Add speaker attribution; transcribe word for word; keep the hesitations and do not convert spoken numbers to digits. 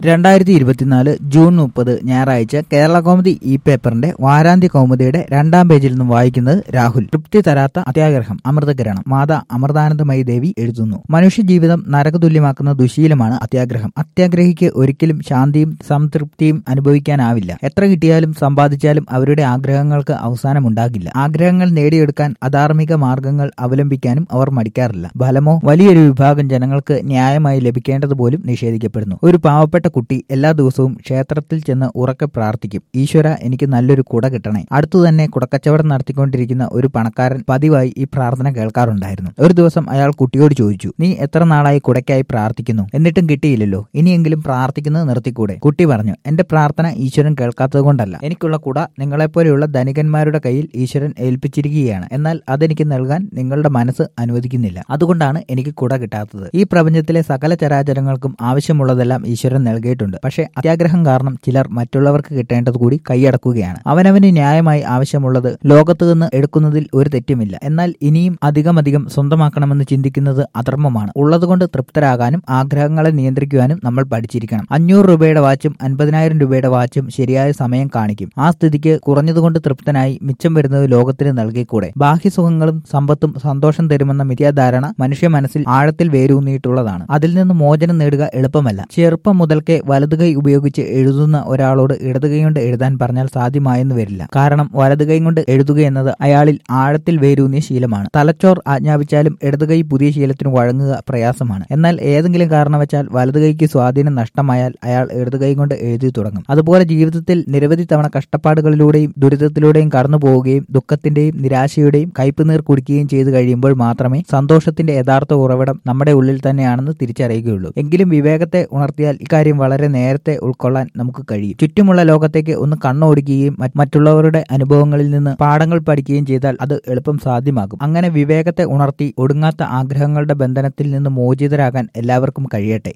Speaker 1: രണ്ടായിരത്തി ഇരുപത്തിനാല് ജൂൺ മുപ്പത് ഞായറാഴ്ച കേരള കൗമുദി ഇ പേപ്പറിന്റെ വാരാന്ത്യ കൗമുദിയുടെ രണ്ടാം പേജിൽ നിന്നും വായിക്കുന്നത് രാഹുൽ. തൃപ്തി തരാത്ത അത്യാഗ്രഹം അമൃതകിരണം. മാതാ അമൃതാനന്ദമയി ദേവി എഴുതുന്നു. മനുഷ്യജീവിതം നരകതുല്യമാക്കുന്ന ദുശീലമാണ് അത്യാഗ്രഹം. അത്യാഗ്രഹിക്ക് ഒരിക്കലും ശാന്തിയും സംതൃപ്തിയും അനുഭവിക്കാനാവില്ല. എത്ര കിട്ടിയാലും സമ്പാദിച്ചാലും അവരുടെ ആഗ്രഹങ്ങൾക്ക് അവസാനമുണ്ടാകില്ല. ആഗ്രഹങ്ങൾ നേടിയെടുക്കാൻ അധാർമിക മാർഗങ്ങൾ അവലംബിക്കാനും അവർ മടിക്കാറില്ല. ഫലമോ വലിയൊരു വിഭാഗം ജനങ്ങൾക്ക് ന്യായമായി ലഭിക്കേണ്ടതുപോലും നിഷേധിക്കപ്പെടുന്നു. ഒരു പാവപ്പെട്ട കുട്ടി എല്ലാ ദിവസവും ക്ഷേത്രത്തിൽ ചെന്ന് ഉറക്കെ പ്രാർത്ഥിക്കും, ഈശ്വര എനിക്ക് നല്ലൊരു കുട കിട്ടണേ. അടുത്തു തന്നെ കുടക്കച്ചവടം നടത്തിക്കൊണ്ടിരിക്കുന്ന ഒരു പണക്കാരൻ പതിവായി ഈ പ്രാർത്ഥന കേൾക്കാറുണ്ടായിരുന്നു. ഒരു ദിവസം അയാൾ കുട്ടിയോട് ചോദിച്ചു, നീ എത്ര നാളായി കുടയ്ക്കായി പ്രാർത്ഥിക്കുന്നു? എന്നിട്ടും കിട്ടിയില്ലല്ലോ, ഇനിയെങ്കിലും പ്രാർത്ഥിക്കുന്നത് നിർത്തിക്കൂടെ? കുട്ടി പറഞ്ഞു, എന്റെ പ്രാർത്ഥന ഈശ്വരൻ കേൾക്കാത്തത് കൊണ്ടല്ല. എനിക്കുള്ള കുട നിങ്ങളെപ്പോലെയുള്ള ധനികന്മാരുടെ കയ്യിൽ ഈശ്വരൻ ഏൽപ്പിച്ചിരിക്കുകയാണ്. എന്നാൽ അതെനിക്ക് നൽകാൻ നിങ്ങളുടെ മനസ്സ് അനുവദിക്കുന്നില്ല. അതുകൊണ്ടാണ് എനിക്ക് കുട കിട്ടാത്തത്. ഈ പ്രപഞ്ചത്തിലെ സകല ചരാചരങ്ങൾക്കും ആവശ്യമുള്ളതെല്ലാം ഈശ്വരൻ നൽകിയിട്ടുണ്ട്. പക്ഷേ അത്യാഗ്രഹം കാരണം ചിലർ മറ്റുള്ളവർക്ക് കിട്ടേണ്ടത് കൂടി കൈയടക്കുകയാണ്. അവനവന് ന്യായമായി ആവശ്യമുള്ളത് ലോകത്തു നിന്ന് എടുക്കുന്നതിൽ ഒരു തെറ്റുമില്ല. എന്നാൽ ഇനിയും അധികമധികം സ്വന്തമാക്കണമെന്ന് ചിന്തിക്കുന്നത് അധർമ്മമാണ്. ഉള്ളതുകൊണ്ട് തൃപ്തരാകാനും ആഗ്രഹങ്ങളെ നിയന്ത്രിക്കുവാനും നമ്മൾ പഠിച്ചിരിക്കണം. അഞ്ഞൂറ് രൂപയുടെ വാച്ചും അൻപതിനായിരം രൂപയുടെ വാച്ചും ശരിയായ സമയം കാണിക്കും. ആ സ്ഥിതിക്ക് കുറഞ്ഞതുകൊണ്ട് തൃപ്തനായി മിച്ചം വരുന്നത് ലോകത്തിന് നൽകിക്കൂടെ? ബാഹ്യസുഖങ്ങളും സമ്പത്തും സന്തോഷം തരുമെന്ന മിഥ്യാധാരണ മനുഷ്യ മനസ്സിൽ ആഴത്തിൽ വേരൂന്നിയിട്ടുള്ളതാണ്. അതിൽ നിന്ന് മോചനം നേടുക എളുപ്പമല്ല. ചെറുപ്പം മുതൽക്കേ വലതുകൈ ഉപയോഗിച്ച് എഴുതുന്ന ഒരാളോട് ഇടതുകൈ കൊണ്ട് എഴുതാൻ പറഞ്ഞാൽ സാധ്യമായെന്ന് വരില്ല. കാരണം വലതുകൈ കൊണ്ട് എഴുതുക എന്നത് അയാളിൽ ആഴത്തിൽ വേരൂന്നിയ ശീലമാണ്. തലച്ചോർ ആജ്ഞാപിച്ചാലും ഇടതുകൈ പുതിയ ശീലത്തിന് വഴങ്ങുക പ്രയാസമാണ്. എന്നാൽ ഏതെങ്കിലും കാരണവച്ചാൽ വലതുകൈക്ക് സ്വാധീനം നഷ്ടമായാൽ അയാൾ ഇടതുകൈ കൊണ്ട് എഴുതി തുടങ്ങും. അതുപോലെ ജീവിതത്തിൽ നിരവധി തവണ കഷ്ടപ്പാടുകളിലൂടെയും ദുരിതത്തിലൂടെയും കടന്നു പോവുകയും ദുഃഖത്തിന്റെയും നിരാശയുടെയും കയ്പുനീർ കുടിക്കുകയും ചെയ്തു കഴിയുമ്പോൾ മാത്രമേ സന്തോഷത്തിന്റെ യഥാർത്ഥ ഉറവിടം നമ്മുടെ ഉള്ളിൽ തന്നെയാണെന്ന് തിരിച്ചറിയുകയുള്ളൂ. എങ്കിലും വിവേകത്തെ ഉണർത്തിയാൽ ഇക്കാര്യം വളരെ നേരത്തെ ഉൾക്കൊള്ളാൻ നമുക്ക് കഴിയും. ചുറ്റുമുള്ള ലോകത്തേക്ക് ഒന്ന് കണ്ണോടിക്കുകയും മറ്റുള്ളവരുടെ അനുഭവങ്ങളിൽ നിന്ന് പാഠങ്ങൾ പഠിക്കുകയും ചെയ്താൽ അത് എളുപ്പം സാധ്യമാകും. അങ്ങനെ വിവേകത്തെ ഉണർത്തി ഒടുങ്ങാത്ത ആഗ്രഹങ്ങളുടെ ബന്ധനത്തിൽ നിന്ന് മോചിതരാകാൻ എല്ലാവർക്കും കഴിയട്ടെ.